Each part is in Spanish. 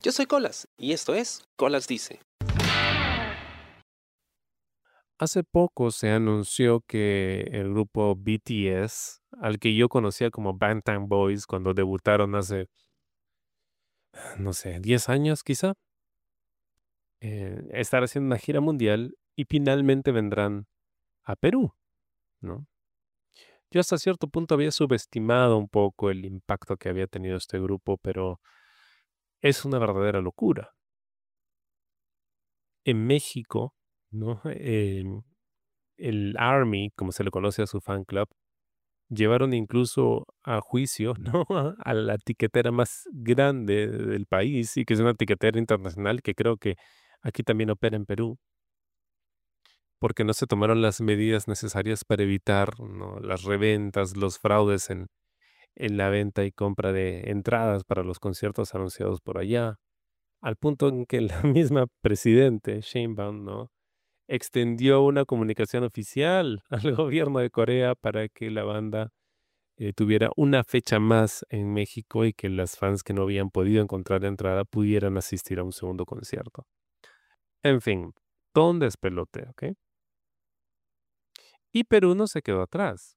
Yo soy Colas y esto es Colas Dice. Hace poco se anunció que el grupo BTS, al que yo conocía como Bangtan Boys cuando debutaron hace, no sé, 10 años quizá, estará haciendo una gira mundial y finalmente vendrán a Perú, ¿no? Yo hasta cierto punto había subestimado un poco el impacto que había tenido este grupo, pero es una verdadera locura. En México, ¿no? El ARMY, como se le conoce a su fan club, llevaron incluso a juicio, ¿no? A la tiquetera más grande del país y que es una tiquetera internacional que creo que aquí también opera en Perú, porque no se tomaron las medidas necesarias para evitar, ¿no?, las reventas, los fraudes en la venta y compra de entradas para los conciertos anunciados por allá, al punto en que la misma presidente, Sheinbaum, ¿no?, extendió una comunicación oficial al gobierno de Corea para que la banda tuviera una fecha más en México y que las fans que no habían podido encontrar entrada pudieran asistir a un segundo concierto. En fin, todo un despelote, ¿ok? Y Perú no se quedó atrás.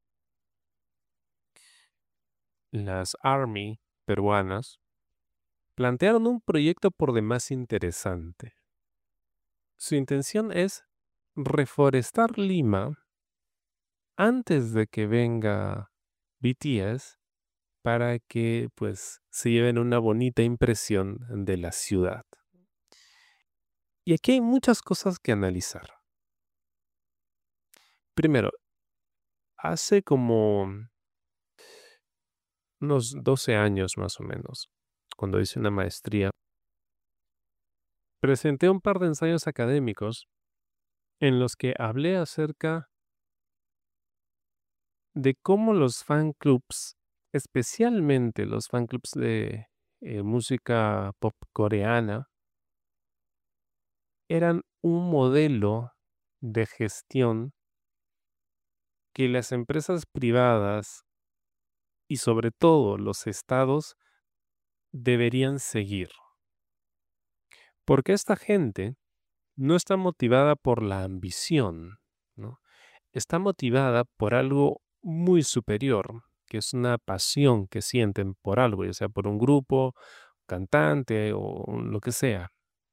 Las ARMY peruanas plantearon un proyecto por demás interesante. Su intención es reforestar Lima antes de que venga BTS para que pues se lleven una bonita impresión de la ciudad. Y aquí hay muchas cosas que analizar. Primero, hace como unos 12 años más o menos, cuando hice una maestría, presenté un par de ensayos académicos en los que hablé acerca de cómo los fan clubs, especialmente los fan clubs de música pop coreana, eran un modelo de gestión que las empresas privadas y sobre todo los estados deberían seguir. Porque esta gente no está motivada por la ambición, ¿no? Está motivada por algo muy superior, que es una pasión que sienten por algo, ya sea por un grupo, cantante o lo que sea.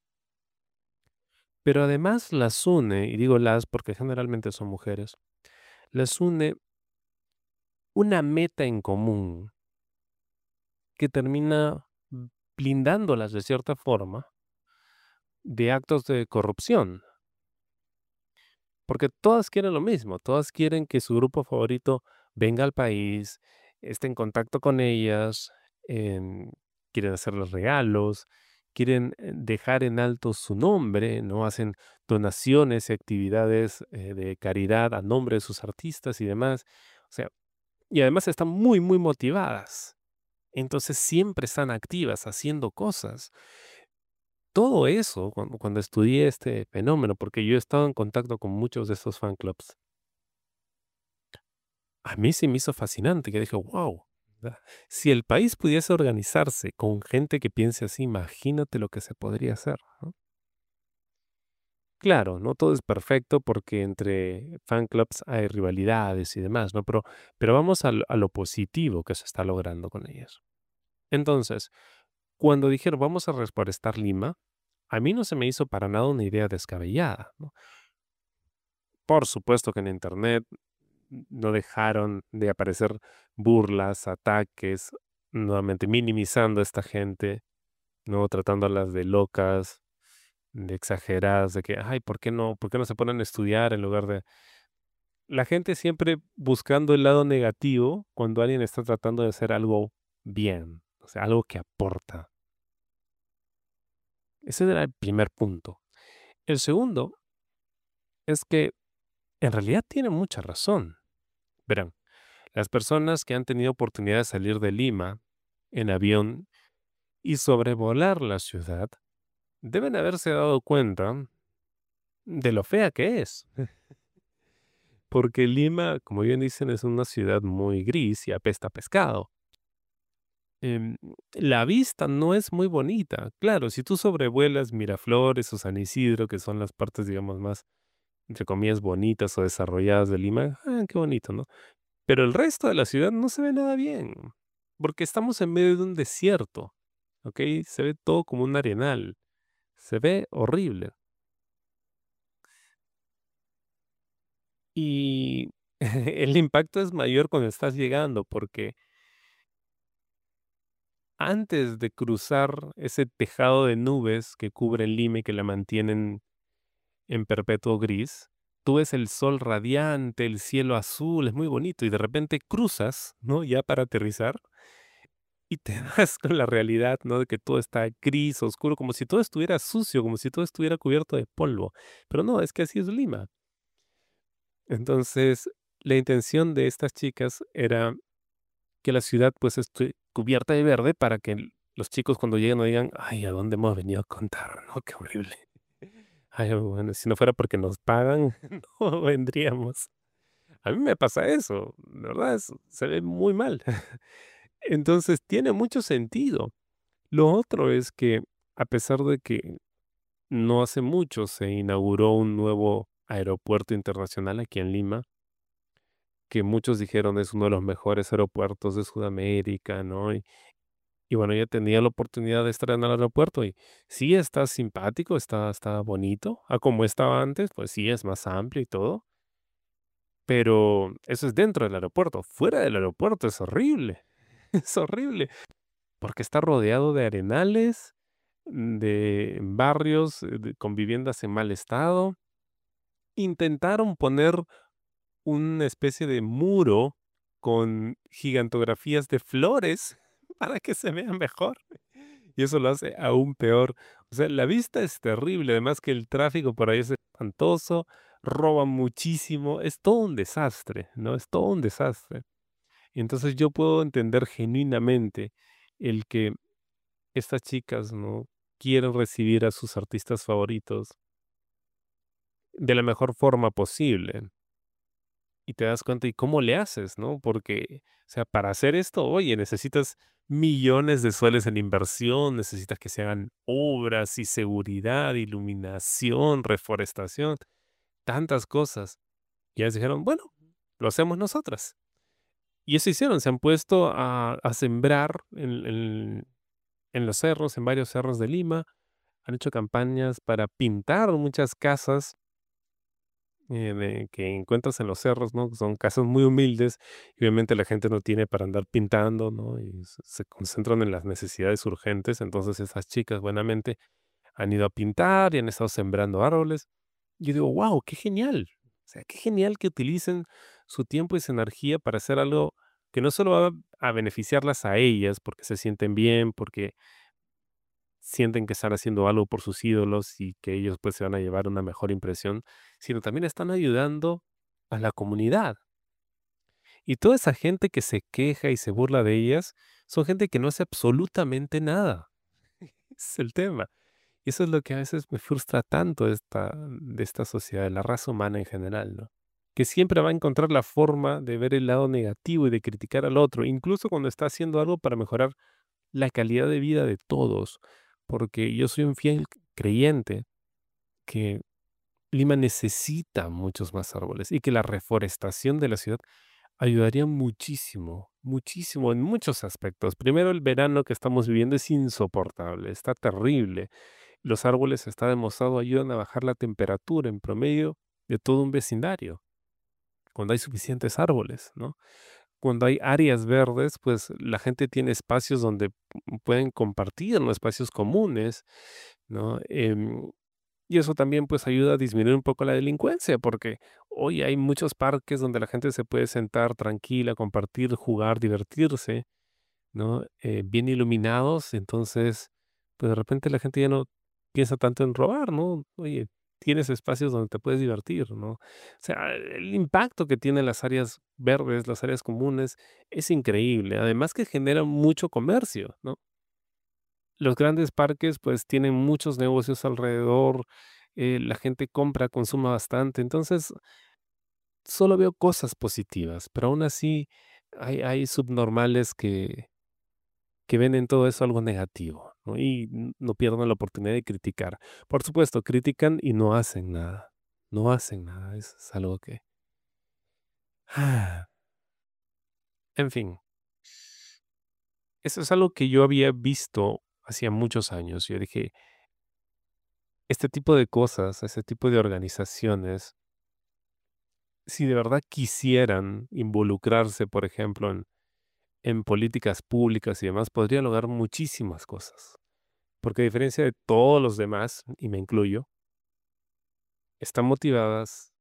Pero además las une, y digo las porque generalmente son mujeres, las une una meta en común que termina blindándolas de cierta forma de actos de corrupción. Porque todas quieren lo mismo, todas quieren que su grupo favorito venga al país, esté en contacto con ellas, em, quieren hacerles regalos, quieren dejar en alto su nombre, ¿no? Hacen donaciones y actividades de caridad a nombre de sus artistas y demás. O sea, y además están muy, muy motivadas. Entonces siempre están activas haciendo cosas. Todo eso, cuando estudié este fenómeno, porque yo he estado en contacto con muchos de estos fan clubs, a mí se me hizo fascinante, que dije: "Guau, si el país pudiese organizarse con gente que piense así, imagínate lo que se podría hacer", ¿no? Claro, no todo es perfecto porque entre fan clubs hay rivalidades y demás, ¿no? Pero vamos a lo positivo que se está logrando con ellos. Entonces, cuando dijeron: "Vamos a reforestar Lima", a mí no se me hizo para nada una idea descabellada, ¿no? Por supuesto que en Internet no dejaron de aparecer burlas, ataques, nuevamente minimizando a esta gente, ¿no? Tratándolas de locas, de exageradas, de que, ay, por qué no se ponen a estudiar en lugar de... La gente siempre buscando el lado negativo cuando alguien está tratando de hacer algo bien, o sea, algo que aporta. Ese era el primer punto. El segundo es que en realidad tiene mucha razón. Verán, las personas que han tenido oportunidad de salir de Lima en avión y sobrevolar la ciudad deben haberse dado cuenta de lo fea que es. Porque Lima, como bien dicen, es una ciudad muy gris y apesta a pescado. em, la vista no es muy bonita. Claro, si tú sobrevuelas Miraflores o San Isidro, que son las partes, digamos, más, entre comillas, bonitas o desarrolladas de Lima, qué bonito, ¿no? Pero el resto de la ciudad no se ve nada bien, porque estamos en medio de un desierto, ¿ok? Se ve todo como un arenal, se ve horrible. Y el impacto es mayor cuando estás llegando, porque antes de cruzar ese tejado de nubes que cubre Lima y que la mantienen en perpetuo gris, tú ves el sol radiante, el cielo azul, es muy bonito, y de repente cruzas, ¿no? Ya para aterrizar, y te das con la realidad, ¿no? De que todo está gris, oscuro, como si todo estuviera sucio, como si todo estuviera cubierto de polvo. Pero no, es que así es Lima. Entonces, la intención de estas chicas era que la ciudad pues esté cubierta de verde para que los chicos cuando lleguen no digan, ay, ¿a dónde hemos venido a contar? ¿No? Qué horrible. Ay, bueno, si no fuera porque nos pagan, no vendríamos. A mí me pasa eso, de verdad, se ve muy mal. Entonces, tiene mucho sentido. Lo otro es que, a pesar de que no hace mucho se inauguró un nuevo aeropuerto internacional aquí en Lima, que muchos dijeron es uno de los mejores aeropuertos de Sudamérica, ¿no? Y bueno, yo tenía la oportunidad de estar en el aeropuerto y sí está simpático, está bonito, a como estaba antes, pues sí es más amplio y todo, pero eso es dentro del aeropuerto. Fuera del aeropuerto es horrible, es horrible, porque está rodeado de arenales, de barrios con viviendas en mal estado. Intentaron poner una especie de muro con gigantografías de flores para que se vea mejor. Y eso lo hace aún peor. O sea, la vista es terrible, además que el tráfico por ahí es espantoso, roban muchísimo, es todo un desastre, ¿no? Es todo un desastre. Entonces yo puedo entender genuinamente el que estas chicas, ¿no? Quieren recibir a sus artistas favoritos de la mejor forma posible. Y te das cuenta, ¿y cómo le haces, no? Porque, o sea, para hacer esto, oye, necesitas millones de soles en inversión, necesitas que se hagan obras y seguridad, iluminación, reforestación, tantas cosas. Y ellas dijeron, bueno, lo hacemos nosotras. Y eso hicieron, se han puesto a sembrar en los cerros, en varios cerros de Lima, han hecho campañas para pintar muchas casas que encuentras en los cerros, ¿no? Son casas muy humildes y obviamente la gente no tiene para andar pintando, ¿no? Y se concentran en las necesidades urgentes. Entonces esas chicas buenamente han ido a pintar y han estado sembrando árboles. Yo digo, wow, qué genial. O sea, qué genial que utilicen su tiempo y su energía para hacer algo que no solo va a beneficiarlas a ellas porque se sienten bien, porque sienten que están haciendo algo por sus ídolos y que ellos pues se van a llevar una mejor impresión, sino también están ayudando a la comunidad. Y toda esa gente que se queja y se burla de ellas, son gente que no hace absolutamente nada. Ese es el tema. Y eso es lo que a veces me frustra tanto de esta sociedad, de la raza humana en general, ¿no? Que siempre va a encontrar la forma de ver el lado negativo y de criticar al otro, incluso cuando está haciendo algo para mejorar la calidad de vida de todos, porque yo soy un fiel creyente que Lima necesita muchos más árboles y que la reforestación de la ciudad ayudaría muchísimo, muchísimo en muchos aspectos. Primero, el verano que estamos viviendo es insoportable, está terrible. Los árboles, está demostrado, ayudan a bajar la temperatura en promedio de todo un vecindario, cuando hay suficientes árboles, ¿no? Cuando hay áreas verdes, pues la gente tiene espacios donde pueden compartir, ¿no? Espacios comunes, ¿no? Y eso también pues ayuda a disminuir un poco la delincuencia, porque hoy hay muchos parques donde la gente se puede sentar tranquila, compartir, jugar, divertirse, ¿no? Bien iluminados, entonces, pues de repente la gente ya no piensa tanto en robar, ¿no? Oye, tienes espacios donde te puedes divertir, ¿no? O sea, el impacto que tienen las áreas verdes, las áreas comunes, es increíble. Además que generan mucho comercio, ¿no? Los grandes parques, pues, tienen muchos negocios alrededor, la gente compra, consume bastante, entonces, solo veo cosas positivas, pero aún así hay subnormales que ven en todo eso algo negativo, ¿no? Y no pierdan la oportunidad de criticar. Por supuesto, critican y no hacen nada. No hacen nada. Eso es algo que... En fin, eso es algo que yo había visto hacía muchos años. Yo dije, este tipo de cosas, este tipo de organizaciones, si de verdad quisieran involucrarse, por ejemplo, en políticas públicas y demás, podría lograr muchísimas cosas. Porque a diferencia de todos los demás, y me incluyo, están motivadas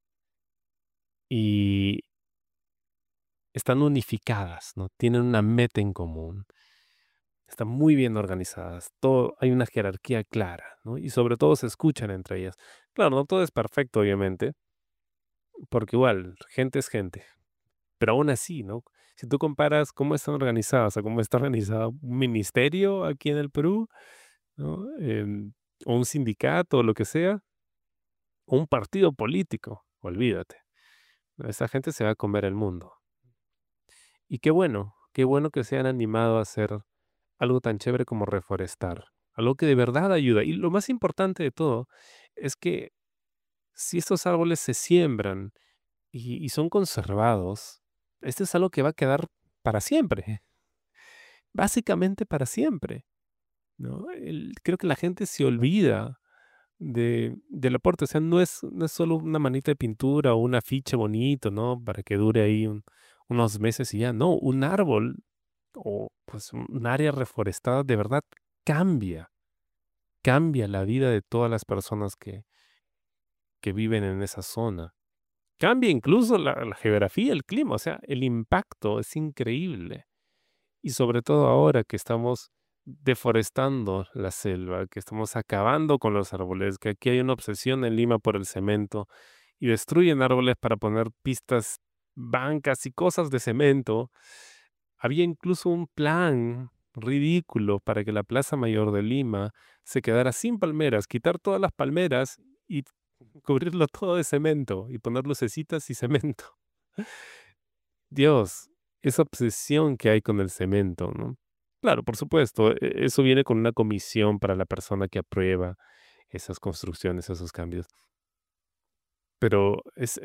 y están unificadas, ¿no? Tienen una meta en común, están muy bien organizadas, todo, hay una jerarquía clara, ¿no? Y sobre todo se escuchan entre ellas. Claro, no todo es perfecto, obviamente, porque igual, gente es gente, pero aún así, ¿no? Si tú comparas cómo están organizadas a cómo está organizado un ministerio aquí en el Perú, ¿no? O un sindicato o lo que sea, o un partido político, olvídate. Esa gente se va a comer el mundo. Y qué bueno que se han animado a hacer algo tan chévere como reforestar, algo que de verdad ayuda. Y lo más importante de todo es que si estos árboles se siembran y son conservados, este es algo que va a quedar para siempre, básicamente para siempre, ¿no? Creo que la gente se olvida del aporte, o sea, no es solo una manita de pintura o un afiche bonito, ¿no? Para que dure ahí unos meses y ya, no, un árbol o pues un área reforestada de verdad cambia, cambia la vida de todas las personas que viven en esa zona. Cambia incluso la geografía, el clima, o sea, el impacto es increíble. Y sobre todo ahora que estamos deforestando la selva, que estamos acabando con los árboles, que aquí hay una obsesión en Lima por el cemento y destruyen árboles para poner pistas, bancas y cosas de cemento. Había incluso un plan ridículo para que la Plaza Mayor de Lima se quedara sin palmeras, quitar todas las palmeras y cubrirlo todo de cemento y poner lucecitas y cemento. Dios, esa obsesión que hay con el cemento, ¿no? Claro, por supuesto, eso viene con una comisión para la persona que aprueba esas construcciones, esos cambios. Pero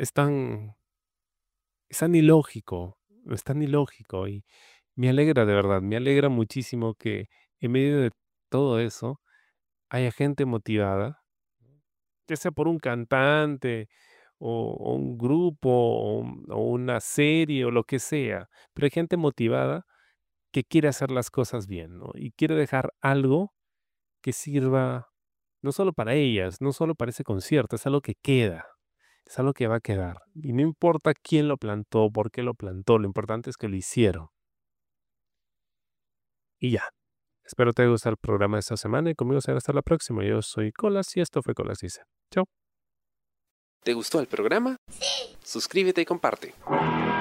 es tan ilógico, es tan ilógico y me alegra de verdad, me alegra muchísimo que en medio de todo eso haya gente motivada, ya sea por un cantante o un grupo o una serie o lo que sea, pero hay gente motivada que quiere hacer las cosas bien, ¿no? Y quiere dejar algo que sirva no solo para ellas, no solo para ese concierto, es algo que queda, es algo que va a quedar. Y no importa quién lo plantó, por qué lo plantó, lo importante es que lo hicieron. Y ya. Espero te haya gustado el programa de esta semana y conmigo será hasta la próxima. Yo soy Colas y esto fue Colas Dice. Chao. ¿Te gustó el programa? Sí. Suscríbete y comparte.